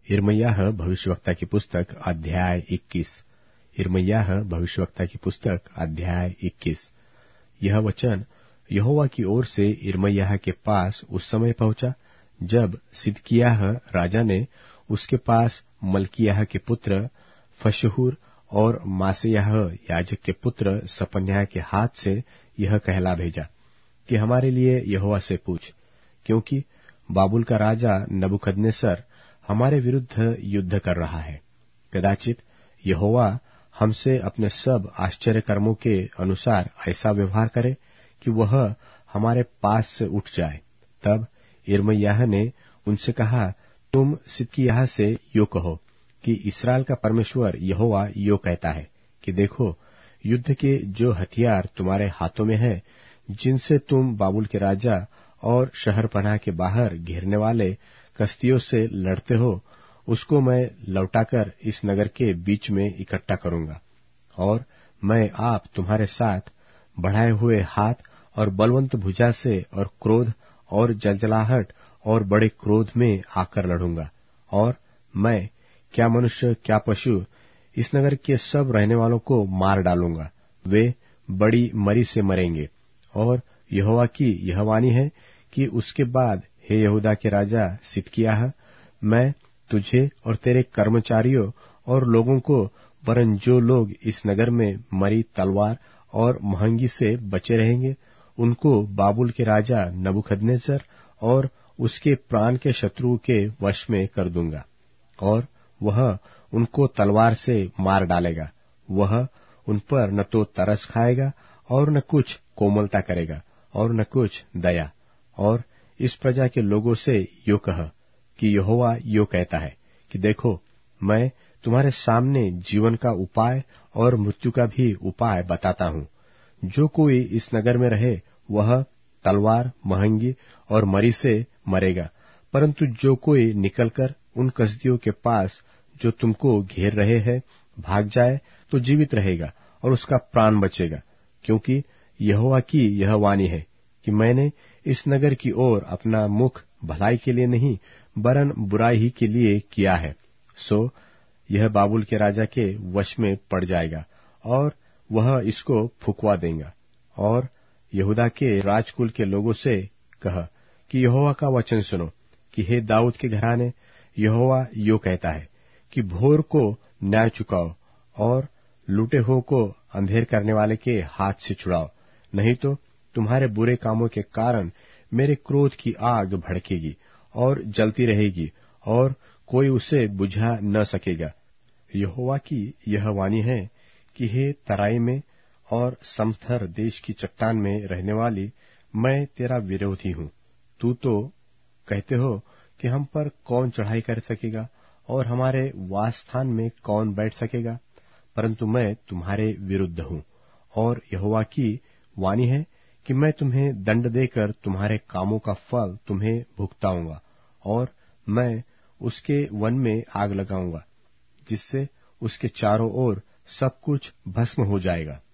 यिर्मयाह भविष्यवक्ता की पुस्तक अध्याय 21। यिर्मयाह भविष्यवक्ता की पुस्तक अध्याय 21। यह वचन यहोवा की ओर से यिर्मयाह के पास उस समय पहुंचा जब सिदकिय्याह राजा ने उसके पास मल्किय्याह के पुत्र फशहूर और मासेयाह याजक के पुत्र सपन्याह के हाथ से यह कहला भेजा कि हमारे लिए यहोवा से पूछ, क्योंकि बाबुल का राजा नबूकदनेस्सर हमारे विरुद्ध युद्ध कर रहा है। कदाचित यहोवा हमसे अपने सब आश्चर्य कर्मों के अनुसार ऐसा व्यवहार करे कि वह हमारे पास से उठ जाए। तब यिर्मयाह ने उनसे कहा, तुम सिदकिय्याह से यो कहो कि इस्राएल का परमेश्वर यहोवा यो कहता है कि देखो, युद्ध के जो हथियार तुम्हारे हाथों में है, जिनसे तुम बाबुल के राजा और शहर पनाह के बाहर घेरने वाले कसदियों से लड़ते हो, उसको मैं लौटाकर इस नगर के बीच में इकट्ठा करूंगा। और मैं आप तुम्हारे साथ बढ़ाए हुए हाथ और बलवंत भुजा से और क्रोध और जलजलाहट और बड़े क्रोध में आकर लड़ूंगा। और मैं क्या मनुष्य क्या पशु इस नगर के सब रहने वालों को मार डालूंगा। वे बड़ी मरी से मरेंगे। और यहोवा की यह वाणी है कि उसके बाद, हे यहूदा के राजा सिदकिय्याह, मैं तुझे और तेरे कर्मचारियों और लोगों को, वरन जो लोग इस नगर में मरी तलवार और महंगी से बचे रहेंगे, उनको बाबुल के राजा नबूकदनेस्सर और उसके प्राण के शत्रु के वश में कर दूंगा। और वह उनको तलवार से मार डालेगा। वह उन पर न तो तरस खाएगा और न कुछ कोमलता करेगा और न कुछ दया। और इस प्रजा के लोगों से यो कह कि यहोवा यो कहता है कि देखो, मैं तुम्हारे सामने जीवन का उपाय और मृत्यु का भी उपाय बताता हूँ। जो कोई इस नगर में रहे, वह तलवार, महंगी और मरी से मरेगा, परंतु जो कोई निकलकर उन कसदियों के पास जो तुमको घेर रहे हैं भाग जाए तो जीवित रहेगा और उसका प्राण बचेगा। क्योंकि यहोवा की यह वाणी है कि मैंने इस नगर की ओर अपना मुख भलाई के लिए नहीं वरन बुराई ही के लिए किया है। सो यह बाबुल के राजा के वश में पड़ जाएगा और वह इसको फुकवा देगा। और यहूदा के राजकुल के लोगों से कह कि यहोवा का वचन सुनो कि हे दाऊद के घराने, यहोवा यो कहता है कि भोर को न्याय चुकाओ और लूटे हुओं को अंधेर करने वाले के हाथ से छुड़ाओ, नहीं तो तुम्हारे बुरे कामों के कारण मेरे क्रोध की आग भड़केगी और जलती रहेगी और कोई उसे बुझा न सकेगा। यहोवा की यह वाणी है कि हे तराई में और समथर देश की चट्टान में रहने वाली, मैं तेरा विरोधी हूँ। तू तो कहते हो कि हम पर कौन चढ़ाई कर सकेगा और हमारे वासस्थान में कौन बैठ सकेगा, परंतु मैं तुम्हारे विरुद्ध हूँ। और यहोवा की वाणी है कि मैं तुम्हें दंड देकर तुम्हारे कामों का फल तुम्हें भुगताऊंगा। और मैं उसके वन में आग लगाऊंगा, जिससे उसके चारों ओर सब कुछ भस्म हो जाएगा।